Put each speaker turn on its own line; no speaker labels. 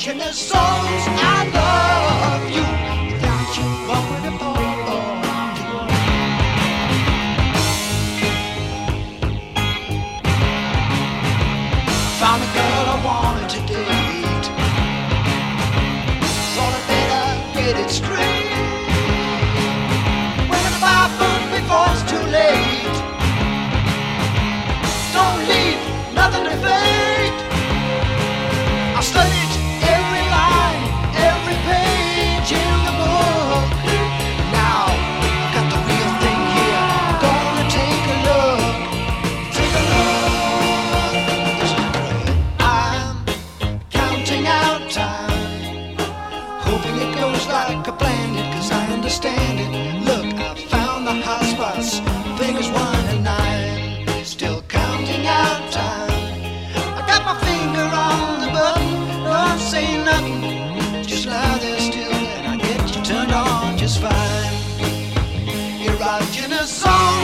writing the songs I love you. Without you, what would it all do? Found a girl I wanted to date. Thought I'd better get it straight. When it's 5 foot before it's too late. Don't leave nothing to fate. I studied every line, every page in the book. Now I've got the real thing here. Gonna take a look. Take a look. This is great. I'm counting out time, hoping it goes like I planned it, 'cause I understand it. Look, I found the hot spots, fingers 1 and 9. Still counting out time. I got my finger on the button, don't say nothing, just lie there still, and I get you turned on just fine. You're writing a song